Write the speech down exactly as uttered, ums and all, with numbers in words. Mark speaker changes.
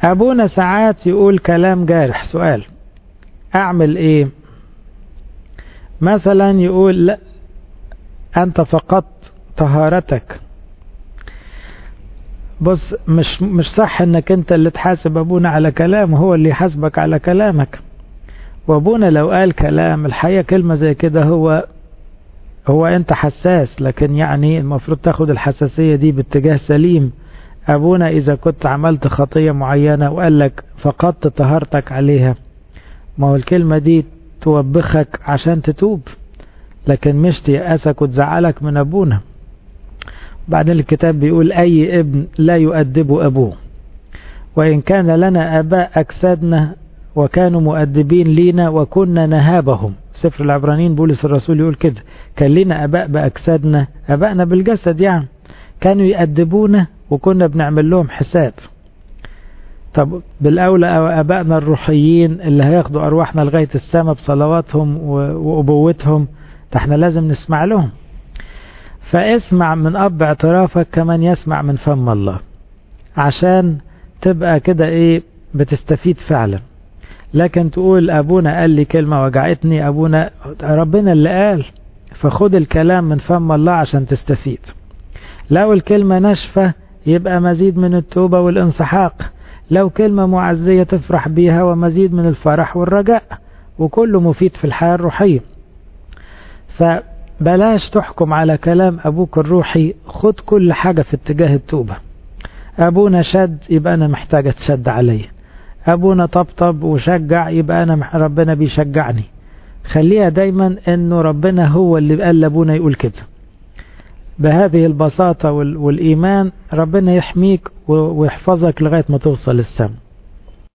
Speaker 1: أبونا ساعات يقول كلام جارح. سؤال: أعمل إيه؟ مثلا يقول: لا أنت فقدت طهارتك. بص، مش مش صح انك انت اللي تحاسب ابونا على كلامه، هو اللي يحاسبك على كلامك. وابونا لو قال كلام الحقيقة كلمة زي كده، هو هو انت حساس، لكن يعني المفروض تاخد الحساسية دي باتجاه سليم. ابونا اذا كنت عملت خطية معينة وقال لك فقدت طهارتك عليها، ما هو الكلمة دي توبخك عشان تتوب، لكن مش تيأسك وتزعلك من ابونا. بعدين الكتاب بيقول: أي ابن لا يؤدب أبوه، وإن كان لنا آباء أجسادنا وكانوا مؤدبين لينا وكنا نهابهم. سفر العبرانيين بولس الرسول يقول كده: كان لنا آباء بأجسادنا، آبائنا بالجسد يعني، كانوا يؤدبونا وكنا بنعمل لهم حساب. طب بالأولى آبائنا الروحيين اللي هياخدوا أرواحنا لغاية السماء بصلواتهم وأبوتهم، احنا لازم نسمع لهم. فاسمع من أب اعترافك كمان يسمع من فم الله، عشان تبقى كده ايه بتستفيد فعلا. لكن تقول أبونا قال لي كلمة وجعتني، أبونا ربنا اللي قال، فخد الكلام من فم الله عشان تستفيد. لو الكلمة ناشفة يبقى مزيد من التوبة والانسحاق، لو كلمة معزية تفرح بيها ومزيد من الفرح والرجاء، وكله مفيد في الحياة الروحية. فبلاش تحكم على كلام أبوك الروحي، خد كل حاجة في اتجاه التوبة. أبونا شد يبقى أنا محتاجة تشد عليه، أبونا طبطب وشجع يبقى أنا ربنا بيشجعني. خليها دايما أنه ربنا هو اللي قال لأبونا يقول كده. بهذه البساطة والإيمان ربنا يحميك ويحفظك لغاية ما توصل للسماء.